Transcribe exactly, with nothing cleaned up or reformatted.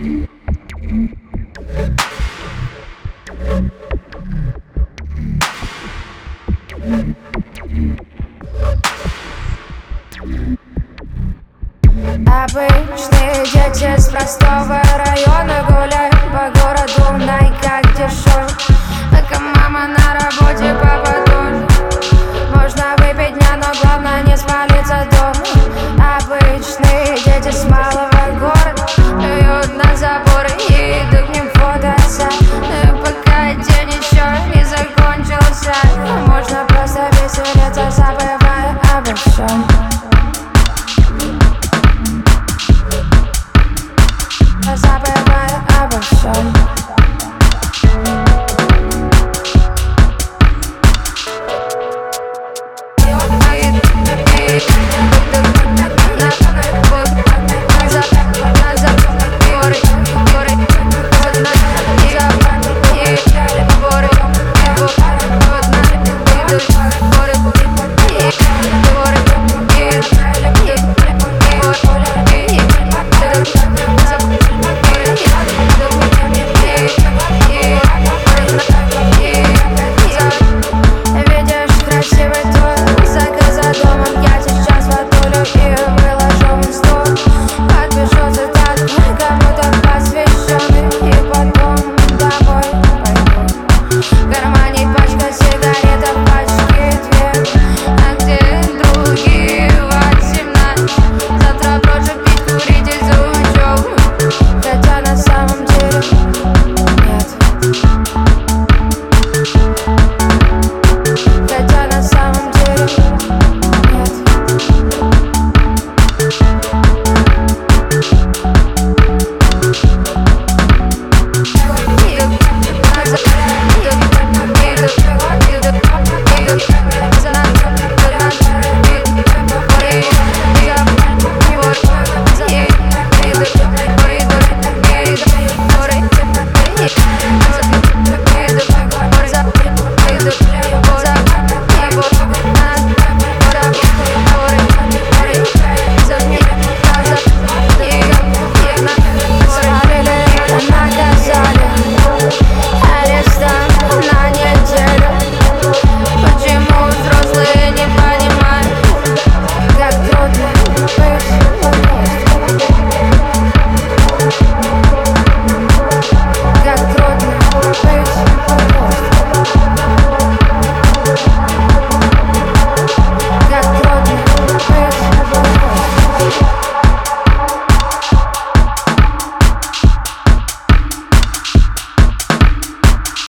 Обычные дети с простого района гуляют по городу на как дешевый. Только мама на работе, папа тоже. Можно выпить дня, но главное не спалиться дома. Обычные дети с малого города плюют на заборы и идут к ним фототься. Но пока день еще не закончился, можно просто веселиться, забывая обо всем.